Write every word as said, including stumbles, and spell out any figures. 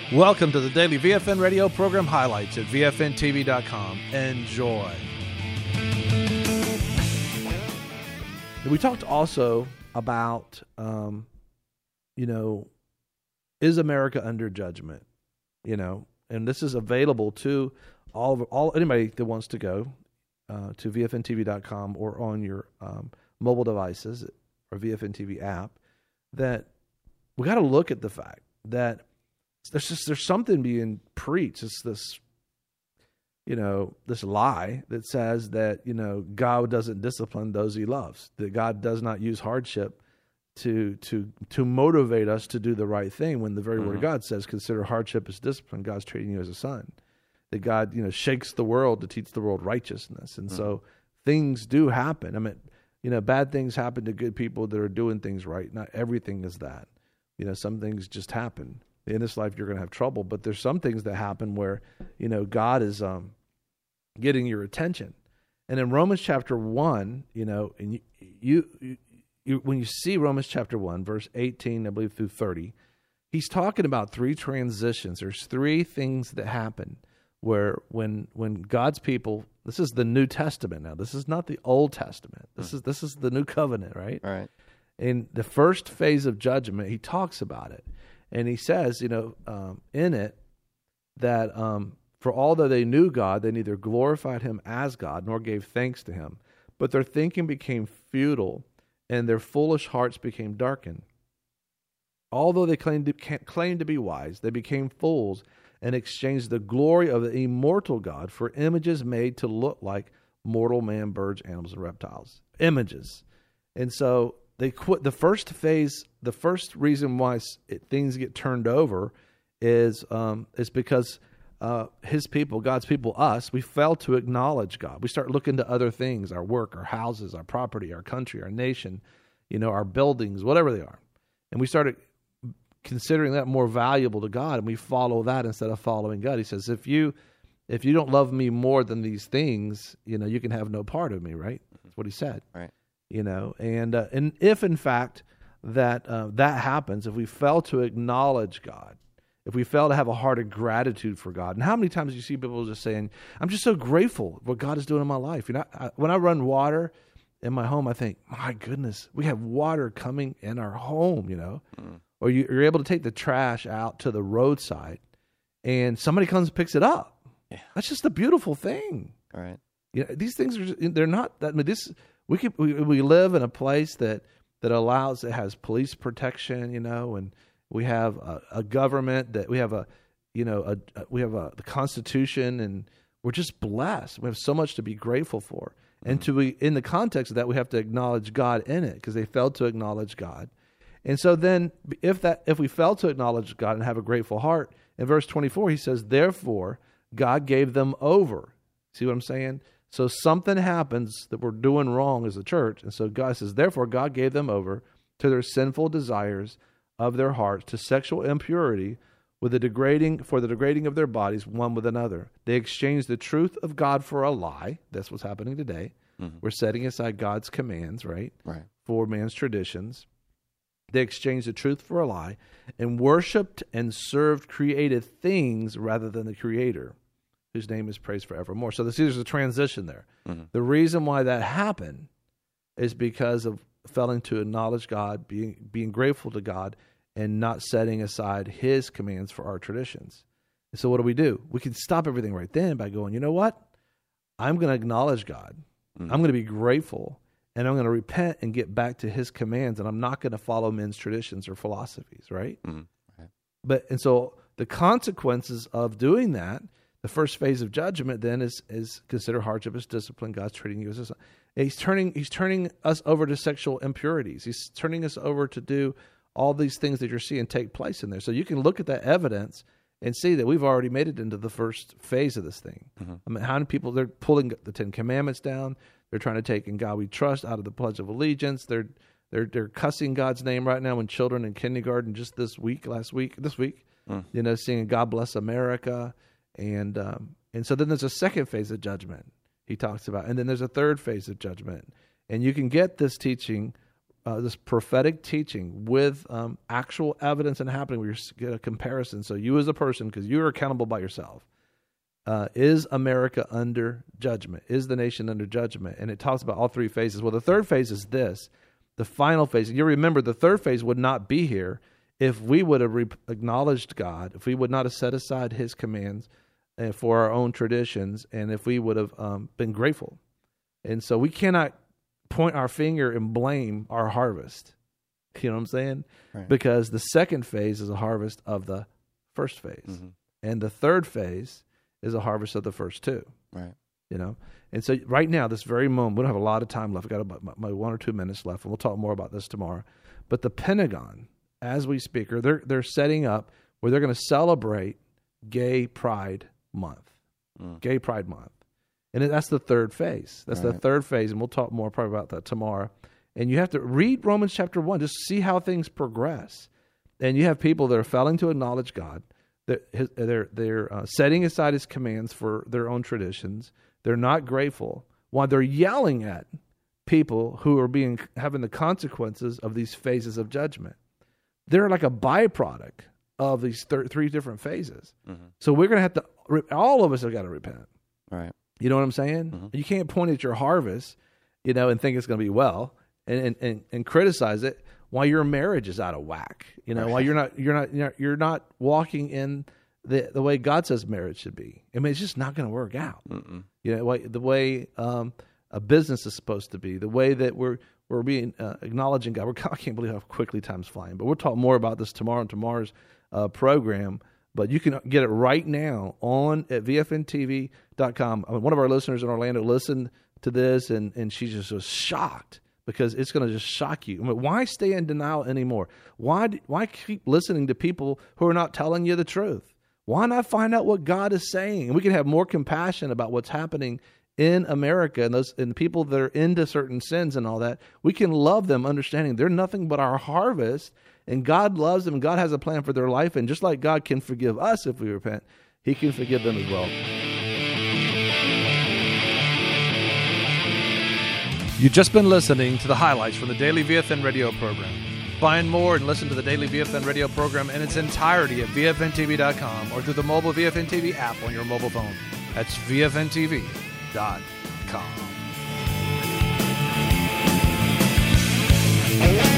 Welcome to the daily V F N radio program highlights at V F N T V dot com. Enjoy. We talked also about, um, you know, is America under judgment? You know, and this is available to all of, all anybody that wants to go uh, to V F N T V dot com or on your um, mobile devices or V F N T V app. That we got to look at the fact that there's just there's something being preached. It's this, you know, this lie that says that, you know, God doesn't discipline those He loves. That God does not use hardship to to to motivate us to do the right thing. When the very mm-hmm. Word of God says, "Consider hardship as discipline." God's treating you as a son. That God, you know, shakes the world to teach the world righteousness, and mm-hmm. so things do happen. I mean, you know, bad things happen to good people that are doing things right. Not everything is that. You know, some things just happen. In this life, you're going to have trouble, but there's some things that happen where, you know, God is um, getting your attention. And in Romans chapter one, you know, and you, you, you, you when you see Romans chapter one, verse eighteen, I believe through thirty, he's talking about three transitions. There's three things that happen where when when God's people, this is the New Testament now. This is not the Old Testament. This is this is the New Covenant, right? All right. In the first phase of judgment, he talks about it. And he says, you know, um, in it, that um, for all that they knew God, they neither glorified Him as God nor gave thanks to Him. But their thinking became futile, and their foolish hearts became darkened. Although they claimed to, claimed to be wise, they became fools and exchanged the glory of the immortal God for images made to look like mortal man, birds, animals, and reptiles. Images. And so they quit. The first phase, the first reason why it, things get turned over is um, is because uh, His people, God's people, us, we fail to acknowledge God. We start looking to other things, our work, our houses, our property, our country, our nation, you know, our buildings, whatever they are. And we started considering that more valuable to God, and we follow that instead of following God. He says, if you if you don't love me more than these things, you know, you can have no part of me, right? That's what He said. Right. You know, and uh, and if in fact that uh, that happens, if we fail to acknowledge God, if we fail to have a heart of gratitude for God, and how many times do you see people just saying, "I'm just so grateful for what God is doing in my life." You know, I, when I run water in my home, I think, "My goodness, we have water coming in our home." You know, mm. or you, you're able to take the trash out to the roadside, and somebody comes and picks it up. Yeah. That's just a beautiful thing. All right. You know, these things are they're not that. I mean, this. We could we, we live in a place that, that allows it has police protection, you know, and we have a, a government that we have a you know a, a we have a the Constitution, and we're just blessed. We have so much to be grateful for, mm-hmm. and to be in the context of that, we have to acknowledge God in it because they failed to acknowledge God, and so then if that if we fail to acknowledge God and have a grateful heart, in verse twenty-four he says, "Therefore God gave them over." See what I'm saying? So something happens that we're doing wrong as a church. And so God says, therefore, God gave them over to their sinful desires of their hearts, to sexual impurity, with the degrading for the degrading of their bodies one with another. They exchanged the truth of God for a lie. That's what's happening today. Mm-hmm. We're setting aside God's commands, right? Right. For man's traditions. They exchanged the truth for a lie and worshipped and served created things rather than the Creator, whose name is praised forevermore. So this, there's a transition there. Mm-hmm. The reason why that happened is because of failing to acknowledge God, being being grateful to God, and not setting aside His commands for our traditions. And so what do we do? We can stop everything right then by going, you know what? I'm going to acknowledge God. Mm-hmm. I'm going to be grateful, and I'm going to repent and get back to His commands, and I'm not going to follow men's traditions or philosophies, right? Mm-hmm. Right. But and so the consequences of doing that, the first phase of judgment then is is consider hardship as discipline. God's treating you as a son. He's turning he's turning us over to sexual impurities. He's turning us over to do all these things that you're seeing take place in there. So you can look at that evidence and see that we've already made it into the first phase of this thing. Mm-hmm. I mean, how many people, they're pulling the Ten Commandments down. They're trying to take "In God We Trust" out of the Pledge of Allegiance. They're they're they're cussing God's name right now when children in kindergarten just this week, last week, this week, mm. you know, singing "God Bless America." And um, and so then there's a second phase of judgment he talks about. And then there's a third phase of judgment. And you can get this teaching uh, this prophetic teaching with um, actual evidence and happening, where you get a comparison. So you as a person, because you're accountable by yourself, uh, is America under judgment? Is the nation under judgment? And it talks about all three phases. Well, the third phase is this, the final phase. You remember the third phase would not be here if we would have re- acknowledged God, if we would not have set aside his commands uh, for our own traditions, and if we would have um, been grateful. And so we cannot point our finger and blame our harvest. You know what I'm saying? Right. Because the second phase is a harvest of the first phase. Mm-hmm. And the third phase is a harvest of the first two. Right. You know? And so right now, this very moment, we don't have a lot of time left. We've got about my one or two minutes left, and we'll talk more about this tomorrow. But the Pentagon, as we speak, or they're, they're setting up where they're going to celebrate Gay Pride Month. Mm. Gay Pride Month. And that's the third phase. That's right. The third phase, and we'll talk more probably about that tomorrow. And you have to read Romans chapter one, just see how things progress. And you have people that are failing to acknowledge God. They're they're, they're uh, setting aside his commands for their own traditions. They're not grateful, while they're yelling at people who are being having the consequences of these phases of judgment. They're like a byproduct of these thir- three different phases. Mm-hmm. So we're going to have to, all of us have got to repent. Right. You know what I'm saying? Mm-hmm. You can't point at your harvest, you know, and think it's going to be well, and, and, and, and criticize it while your marriage is out of whack. You know, right. while you're not you're not you're not, you're not walking in the the way God says marriage should be. I mean, it's just not going to work out. Mm-mm. You know, the way um, a business is supposed to be, the way that we're we're being uh, acknowledging God. We're, I can't believe how quickly time's flying. But we'll talk more about this tomorrow in tomorrow's uh, program. But you can get it right now on at V F N T V dot com. I mean, one of our listeners in Orlando listened to this, and, and she just was shocked because it's going to just shock you. I mean, why stay in denial anymore? Why why keep listening to people who are not telling you the truth? Why not find out what God is saying? And we can have more compassion about what's happening in America and those and people that are into certain sins and all that. We can love them, understanding they're nothing but our harvest. And God loves them, and God has a plan for their life. And just like God can forgive us if we repent, he can forgive them as well. You've just been listening to the highlights from the Daily V F N radio program. Find more and listen to the Daily V F N radio program in its entirety at V F N T V dot com or through the mobile V F N T V app on your mobile phone. That's V F N T V dot com.